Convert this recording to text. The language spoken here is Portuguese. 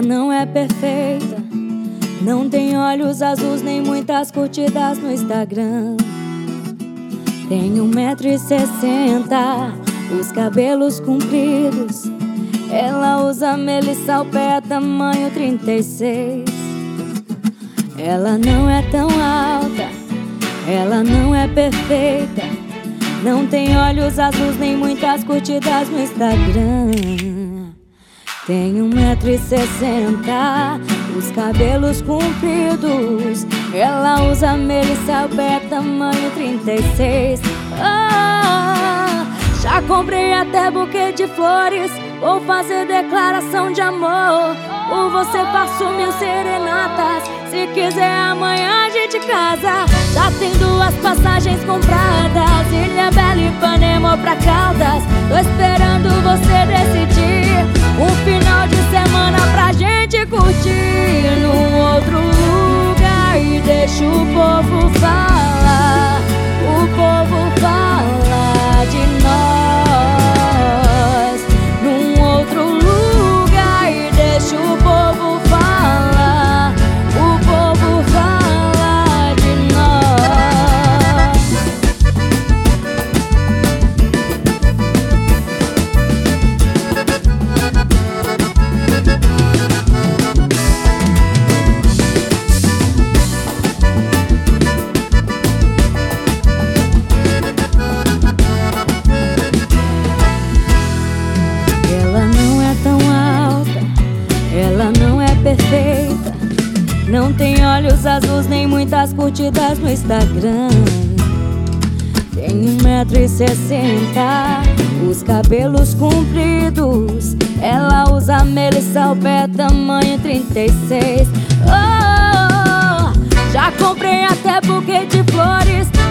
Ela não é perfeita, não tem olhos azuis nem muitas curtidas no Instagram. Tem 1,60 m, os cabelos compridos. Ela usa melissa ao pé, tamanho 36. Ela não é tão alta, ela não é perfeita, não tem olhos azuis nem muitas curtidas no Instagram. Tem 1,60 m, os cabelos compridos. Ela usa melissa ao pé, tamanho 36. Já comprei até buquê de flores, vou fazer declaração de amor. Por você faço 1000 serenatas, se quiser amanhã a gente casa. Já tem 2 passagens compradas, Ilha Bela e Ipanema pra Caldas. Tô esperando você decidir um final de semana pra gente curtir num outro lugar. E deixa o povo falar, o povo falar de nós num outro lugar. E deixa o povo falar, o povo falar de nós. Ela não é tão alta, ela não é perfeita, não tem olhos azuis nem muitas curtidas no Instagram. Tem 1,60 m, os cabelos compridos. Ela usa melissa ao pé, tamanho 36. Já comprei até buquê de flores,